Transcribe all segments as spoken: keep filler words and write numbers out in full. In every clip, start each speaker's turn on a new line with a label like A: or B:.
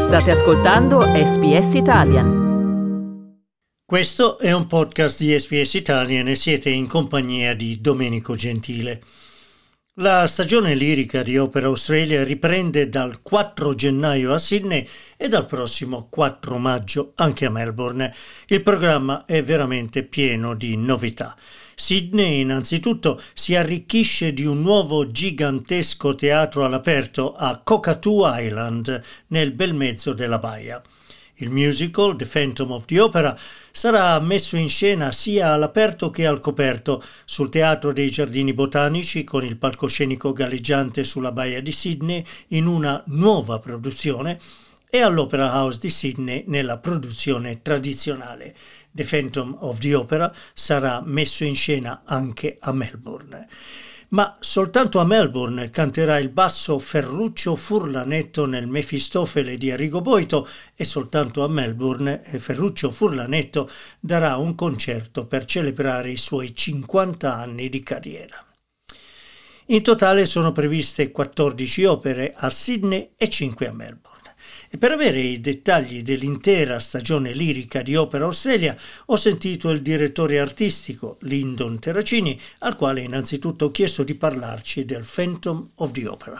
A: State ascoltando S B S Italian.
B: Questo è un podcast di S B S Italian e siete in compagnia di Domenico Gentile. La stagione lirica di Opera Australia riprende dal quattro gennaio a Sydney e dal prossimo quattro maggio anche a Melbourne. Il programma è veramente pieno di novità. Sydney innanzitutto si arricchisce di un nuovo gigantesco teatro all'aperto a Cockatoo Island, nel bel mezzo della baia. Il musical The Phantom of the Opera sarà messo in scena sia all'aperto che al coperto sul Teatro dei Giardini Botanici con il palcoscenico galleggiante sulla baia di Sydney in una nuova produzione e all'Opera House di Sydney nella produzione tradizionale. The Phantom of the Opera sarà messo in scena anche a Melbourne. Ma soltanto a Melbourne canterà il basso Ferruccio Furlanetto nel Mefistofele di Arrigo Boito e soltanto a Melbourne Ferruccio Furlanetto darà un concerto per celebrare i suoi cinquanta anni di carriera. In totale sono previste quattordici opere a Sydney e cinque a Melbourne. E per avere i dettagli dell'intera stagione lirica di Opera Australia ho sentito il direttore artistico Lyndon Terracini, al quale innanzitutto ho chiesto di parlarci del Phantom of the Opera.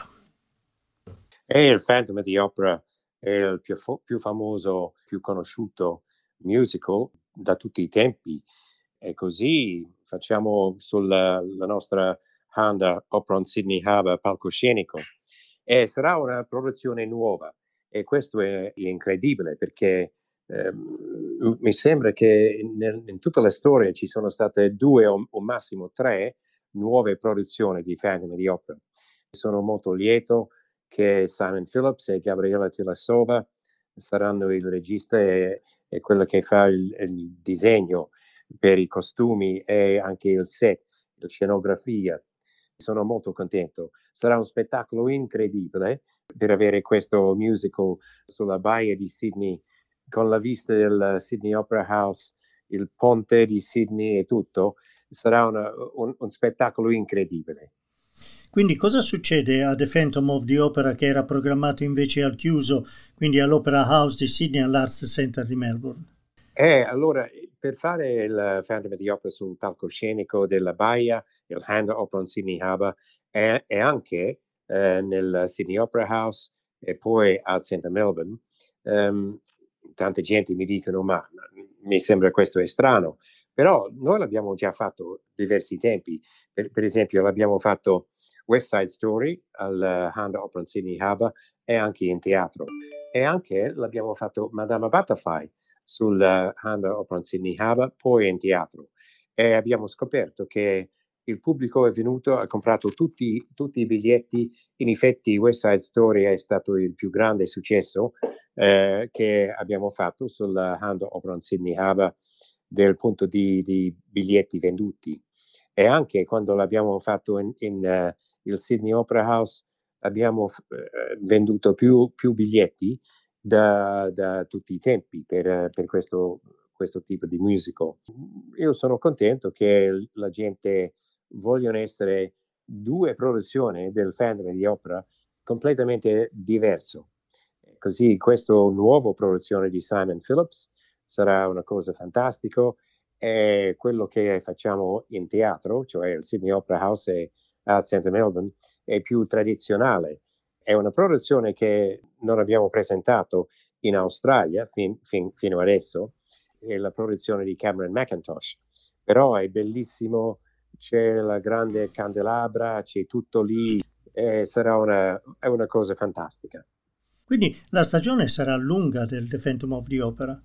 C: E il Phantom of the Opera è il più, fo- più famoso, più conosciuto musical da tutti i tempi, e così facciamo sulla la nostra Honda Opera Sydney Harbour palcoscenico e sarà una produzione nuova. E questo è, è incredibile perché ehm, mi sembra che nel, in tutta la storia ci sono state due o, o massimo tre nuove produzioni di Phantom of the Opera. Sono molto lieto che Simon Phillips e Gabriella Tilasova saranno il regista e, e quello che fa il, il disegno per i costumi e anche il set, la scenografia. Sono molto contento. Sarà un spettacolo incredibile per avere questo musical sulla baia di Sydney con la vista del Sydney Opera House, il ponte di Sydney e tutto. Sarà una, un, un spettacolo incredibile.
B: Quindi cosa succede a The Phantom of the Opera che era programmato invece al chiuso, quindi all'Opera House di Sydney e all'Arts Centre di Melbourne?
C: Eh, allora, per fare il Phantom of the Opera sul palcoscenico della baia, il Honda Opera Sydney Harbour e, e anche eh, nel Sydney Opera House e poi al Centre Melbourne, um, tanta gente mi dicono ma mi sembra questo è strano, però noi l'abbiamo già fatto diversi tempi, per, per esempio l'abbiamo fatto West Side Story al Honda Opera Sydney Harbour e anche in teatro e anche l'abbiamo fatto Madama Butterfly sul Honda Opera Sydney Harbour, poi in teatro. E abbiamo scoperto che il pubblico è venuto, ha comprato tutti, tutti i biglietti. In effetti West Side Story è stato il più grande successo eh, che abbiamo fatto sul Honda Opera Sydney Harbour del punto di, di biglietti venduti. E anche quando l'abbiamo fatto in, in uh, il Sydney Opera House abbiamo uh, venduto più, più biglietti Da, da tutti i tempi per, per questo, questo tipo di musical. Io sono contento che la gente vogliono essere due produzioni del Phantom di Opera completamente diverso. Così questa nuova produzione di Simon Phillips sarà una cosa fantastica e quello che facciamo in teatro, cioè il Sydney Opera House e al Centre Melbourne, è più tradizionale. È una produzione che non abbiamo presentato in Australia fin, fin, fino adesso, è la produzione di Cameron McIntosh, però è bellissimo, c'è la grande candelabra, c'è tutto lì, e sarà una, è una cosa fantastica.
B: Quindi la stagione sarà lunga del The Phantom of the Opera?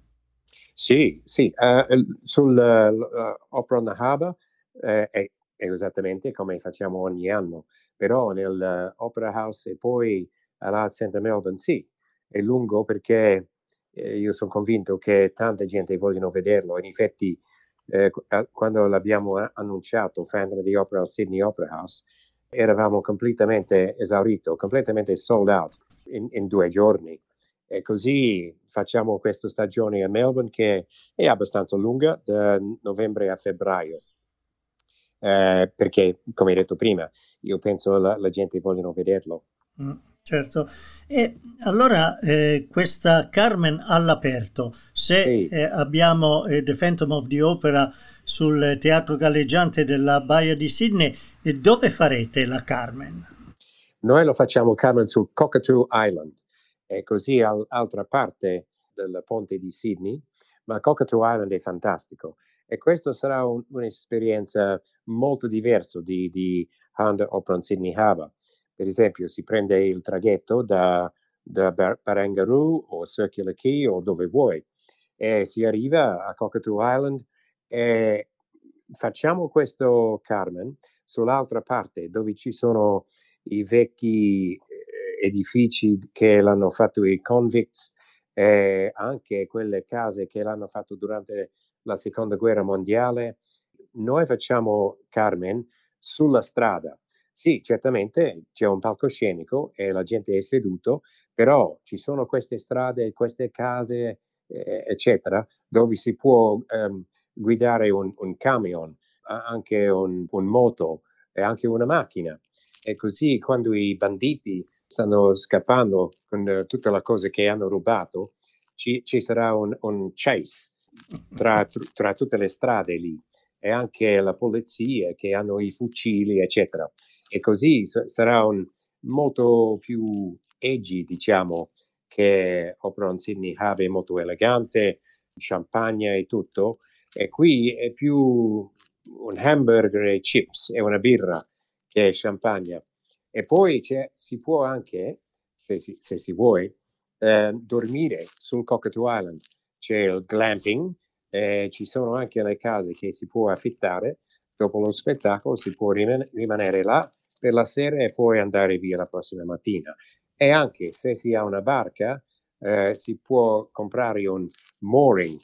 C: Sì, sì, uh, sul uh, Opera on the Harbour uh, è, è esattamente come facciamo ogni anno, però nel uh, Opera House e poi all'Art Centre Melbourne sì, è lungo perché eh, io sono convinto che tanta gente vogliono vederlo. In effetti eh, quando l'abbiamo annunciato Phantom of the Opera al Sydney Opera House eravamo completamente esauriti, completamente sold out in, in due giorni. E così facciamo questa stagione a Melbourne che è abbastanza lunga, da novembre a febbraio, eh, perché come hai detto prima, io penso la, la gente vogliono vederlo.
B: Mm. Certo. E allora eh, questa Carmen all'aperto, se
C: Sì.
B: eh, abbiamo eh, The Phantom of the Opera sul teatro galleggiante della Baia di Sydney, e dove farete la Carmen?
C: Noi lo facciamo Carmen sul Cockatoo Island, è così all'altra parte del ponte di Sydney, ma Cockatoo Island è fantastico e questo sarà un, un'esperienza molto diversa di, di Hand Opera Sydney Harbour. Per esempio si prende il traghetto da, da Barangaroo o Circular Quay o dove vuoi e si arriva a Cockatoo Island e facciamo questo Carmen sull'altra parte dove ci sono i vecchi eh, edifici che l'hanno fatto i convicts e anche quelle case che l'hanno fatto durante la seconda guerra mondiale. Noi facciamo Carmen sulla strada. Sì, certamente c'è un palcoscenico e la gente è seduto, però ci sono queste strade, queste case, eh, eccetera, dove si può ehm, guidare un, un camion, anche un, un moto e anche una macchina. E così quando i banditi stanno scappando con uh, tutte le cose che hanno rubato, ci, ci sarà un, un chase tra, tra tutte le strade lì e anche la polizia che hanno i fucili, eccetera. E così s- sarà un, molto più edgy, diciamo, che Operon Sydney Harbour è molto elegante, champagne e tutto. E qui è più un hamburger e chips e una birra che è champagne. E poi si può anche, se si, se si vuole, eh, dormire sul Cockatoo Island. C'è il glamping, eh, ci sono anche le case che si può affittare. Dopo lo spettacolo si può riman- rimanere là per la sera e poi andare via la prossima mattina. E anche se si ha una barca, eh, si può comprare un mooring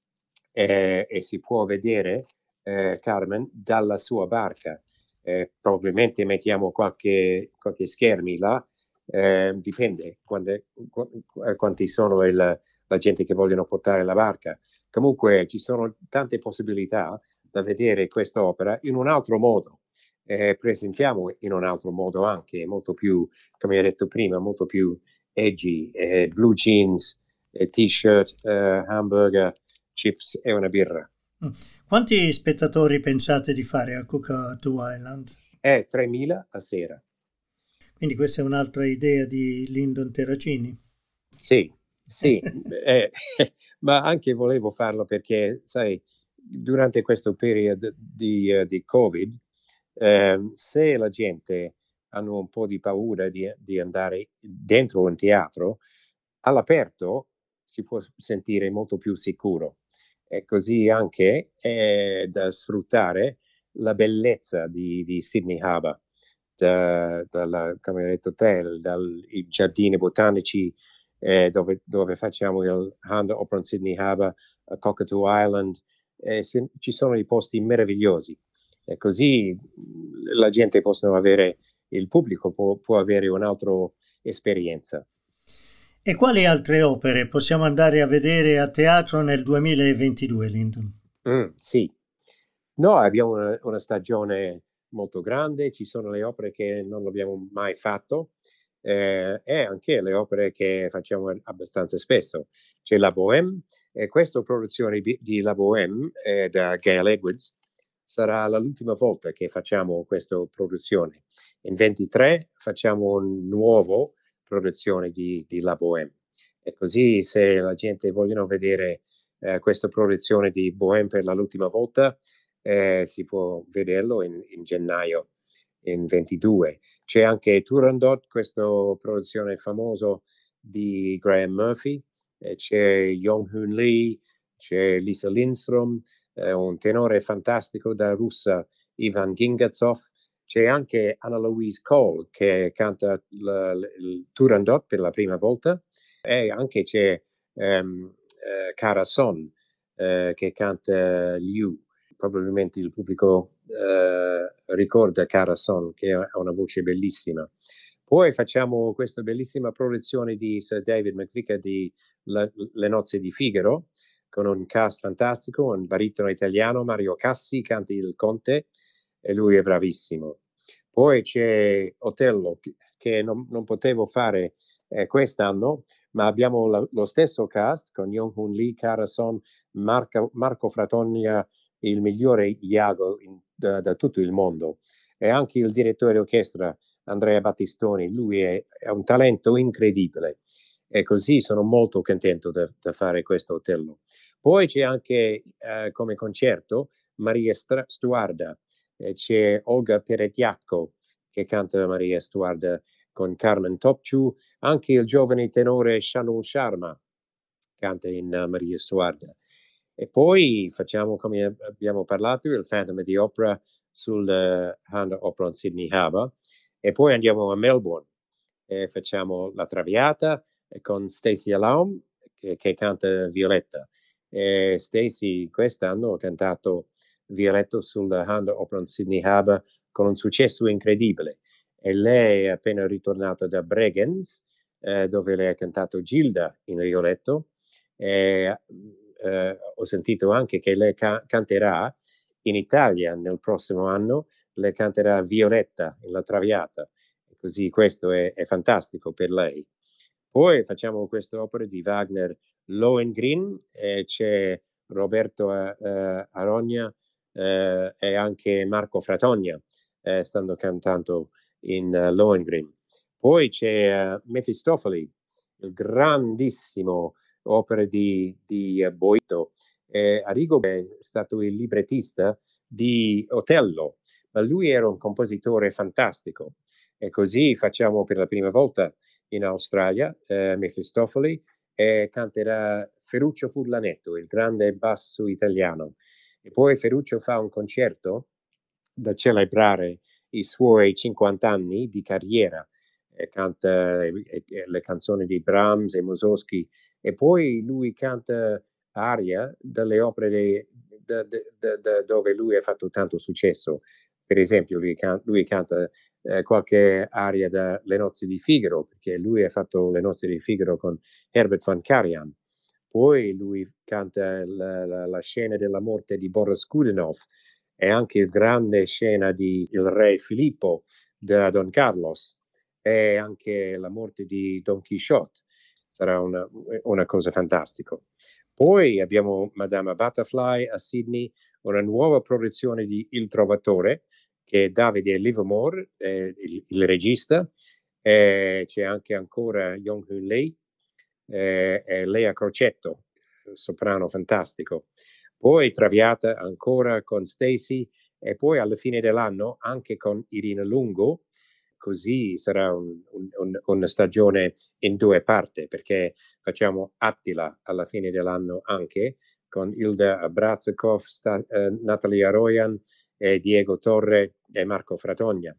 C: eh, e si può vedere eh, Carmen dalla sua barca. Eh, probabilmente mettiamo qualche, qualche schermi là, eh, dipende quando, qu- quanti sono il, la gente che vogliono portare la barca. Comunque ci sono tante possibilità da vedere quest'opera in un altro modo. Eh, presentiamo in un altro modo anche, molto più, come ho detto prima, molto più edgy, eh, blue jeans, eh, t-shirt, eh, hamburger, chips e una birra.
B: Quanti spettatori pensate di fare a Cockatoo Island?
C: È tremila a sera.
B: Quindi questa è un'altra idea di Lyndon Terracini.
C: Sì, sì, eh, ma anche volevo farlo perché, sai, durante questo periodo di, uh, di Covid, eh, se la gente hanno un po' di paura di, di andare dentro un teatro, all'aperto si può sentire molto più sicuro e così anche è da sfruttare la bellezza di, di Sydney Harbour, da, dalla, come hai detto te, dai giardini botanici eh, dove, dove facciamo il Hand Open Sydney Harbour, a Cockatoo Island, eh, se, ci sono i posti meravigliosi e così la gente possono avere, il pubblico può, può avere un'altra esperienza.
B: E quali altre opere possiamo andare a vedere a teatro nel duemilaventidue, Lyndon?
C: Mm, sì, noi abbiamo una, una stagione molto grande, ci sono le opere che non abbiamo mai fatto eh, e anche le opere che facciamo abbastanza spesso. C'è la Bohème e questa produzione di, di La Bohème eh, da Gail Edwards sarà l'ultima volta che facciamo questa produzione. In ventitré facciamo una nuova produzione di, di La Bohème e così se la gente vogliono vedere eh, questa produzione di Bohème per l'ultima volta eh, si può vederlo in, in gennaio in ventidue. C'è anche Turandot, questa produzione famosa di Graham Murphy, eh, c'è Yong-Hoon Lee, c'è Lisa Lindström, eh, un tenore fantastico da russa, Ivan Gingatsov, c'è anche Anna Louise Cole che canta il, il Turandot per la prima volta e anche c'è um, eh, Cara Son eh, che canta Liu. Probabilmente il pubblico eh, ricorda Cara Son che ha una voce bellissima. Poi facciamo questa bellissima produzione di Sir David McVicar di la, Le nozze di Figaro con un cast fantastico, un baritono italiano, Mario Cassi, canta il Conte e lui è bravissimo. Poi c'è Otello che non, non potevo fare eh, quest'anno, ma abbiamo la, lo stesso cast con Young-Hoon Lee, Cara Son, Marco, Marco Fratonia, il migliore Iago in, da, da tutto il mondo, e anche il direttore d'orchestra Andrea Battistoni. Lui è, è un talento incredibile, e così sono molto contento di fare questo Otello. Poi c'è anche eh, come concerto Maria Stra- Stuarda, eh, c'è Olga Peretiacco che canta Maria Stuarda con Carmen Topciu, anche il giovane tenore Shanul Sharma canta in uh, Maria Stuarda. E poi facciamo, come abbiamo parlato, il Phantom of the Opera sul uh, Hand Opera Sydney Harbour, e poi andiamo a Melbourne e facciamo La Traviata con Stacey Alaum che, che canta Violetta. E Stacey quest'anno ha cantato Violetto sul Hand Opera Sydney Harbour con un successo incredibile, e lei è appena ritornata da Bregenz eh, dove lei ha cantato Gilda in Violetto. E, eh, ho sentito anche che lei ca- canterà in Italia nel prossimo anno, lei canterà Violetta in La Traviata, e così questo è, è fantastico per lei. Poi facciamo questa opera di Wagner, Lohengrin, e c'è Roberto eh, Arogna eh, e anche Marco Fratogna eh, stanno cantando in uh, Lohengrin. Poi c'è uh, Mefistofeli, il grandissimo opera di, di uh, Boito. Eh, Arrigo è stato il librettista di Otello, ma lui era un compositore fantastico, e così facciamo per la prima volta in Australia eh, Mefistofeli, e canterà Ferruccio Furlanetto, il grande basso italiano. E poi Ferruccio fa un concerto da celebrare i suoi cinquanta anni di carriera, e canta eh, eh, le canzoni di Brahms e Mussorgsky, e poi lui canta aria delle opere de, de, de, de, dove lui ha fatto tanto successo. Per esempio lui, can, lui canta eh, qualche aria da Le nozze di Figaro, perché lui ha fatto Le nozze di Figaro con Herbert von Karajan. Poi lui canta la, la, la scena della morte di Boris Godunov, e anche la grande scena di Il Re Filippo da Don Carlos, e anche la morte di Don Quixote. Sarà una, una cosa fantastica. Poi abbiamo Madama Butterfly a Sydney, una nuova produzione di Il Trovatore, che è Davide Livermore, eh, il, il regista. Eh, c'è anche ancora Young-Hoon Lee eh, e Lea Crocetto, soprano fantastico. Poi Traviata ancora con Stacey, e poi alla fine dell'anno anche con Irina Lungo. Così sarà un, un, una stagione in due parti, perché facciamo Attila alla fine dell'anno anche con Ilda Brazakov, sta, eh, Natalia Royan, eh, Diego Torre e Marco Fratogna.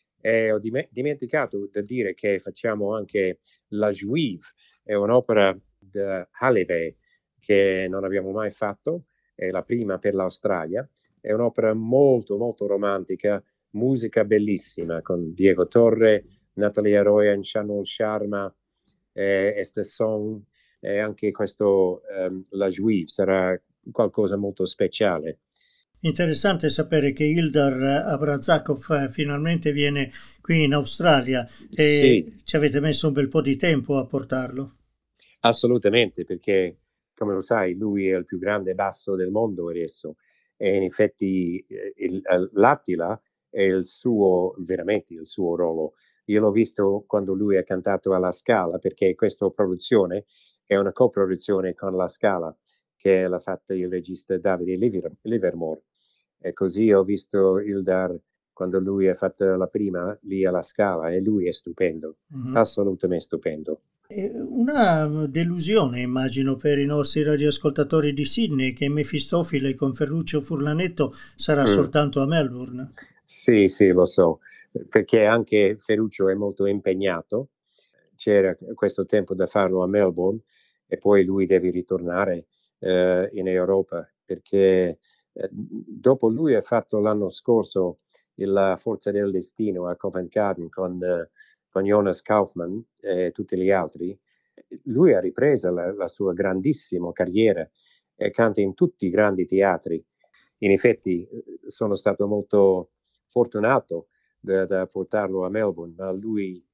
C: E ho dim- dimenticato di dire che facciamo anche La Juive, è un'opera di Halevey che non abbiamo mai fatto, è la prima per l'Australia, è un'opera molto molto romantica, musica bellissima con Diego Torre, Natalia Royan, Shanul Sharma, eh, Esther Song, e anche questo um, La Juive sarà qualcosa molto speciale.
B: Interessante sapere che Ildar Abrazakov finalmente viene qui in Australia, e
C: Sì,
B: ci avete messo un bel po' di tempo a portarlo.
C: assolutamente, perché come lo sai lui è il più grande basso del mondo adesso, e in effetti eh, il, l'Attila è il suo, veramente il suo ruolo. Io l'ho visto quando lui ha cantato alla Scala, perché questa produzione è una coproduzione con la Scala, che l'ha fatta il regista Davide Liver, Livermore. E così ho visto Ildar quando lui ha fatto la prima lì alla Scala, e lui è stupendo,
B: Mhm.
C: assolutamente stupendo.
B: E una delusione, immagino, per i nostri radioascoltatori di Sydney, che Mefistofele con Ferruccio Furlanetto sarà
C: Mm.
B: soltanto a Melbourne.
C: Sì, sì, lo so, perché anche Ferruccio è molto impegnato. C'era questo tempo da farlo a Melbourne, e poi lui deve ritornare eh, in Europa, perché eh, dopo lui ha fatto l'anno scorso La Forza del Destino a Covent Garden con, eh, con Jonas Kaufmann e tutti gli altri. Lui ha ripreso la, la sua grandissima carriera e canta in tutti i grandi teatri. In effetti eh, sono stato molto fortunato da, da portarlo a Melbourne, ma lui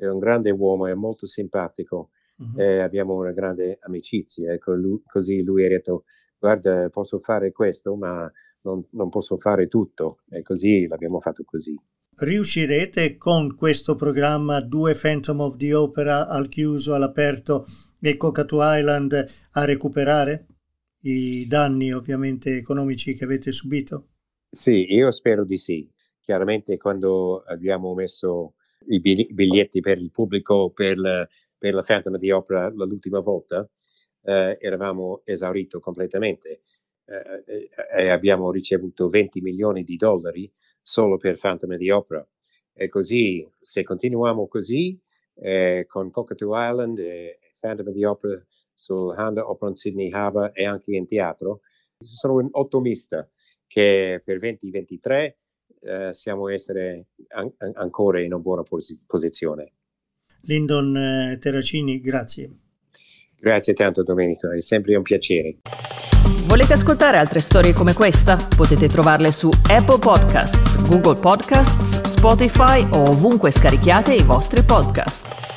C: è un grande uomo, è molto simpatico, mm-hmm. eh, abbiamo una grande amicizia, ecco, lui, così lui ha detto, guarda, posso fare questo, ma non, non posso fare tutto, e così l'abbiamo fatto così.
B: Riuscirete con questo programma due Phantom of the Opera al chiuso, all'aperto e Cockatoo Island a recuperare i danni ovviamente economici che avete subito?
C: Sì, io spero di sì. Chiaramente quando abbiamo messo i biglietti per il pubblico per la, per la Phantom of the Opera l'ultima volta, eh, eravamo esauriti completamente eh, e abbiamo ricevuto venti milioni di dollari solo per Phantom of the Opera. E così, se continuiamo così, eh, con Cockatoo Island e Phantom of the Opera sul Honda Operon Sydney Harbour e anche in teatro, sono un ottimista che per duemilaventitré eh, siamo essere an- ancora in una buona pos- posizione.
B: Lyndon eh, Terracini, grazie.
C: Grazie tanto Domenico, è sempre un piacere.
A: Volete ascoltare altre storie come questa? Potete trovarle su Apple Podcasts, Google Podcasts, Spotify o ovunque scarichiate i vostri podcast.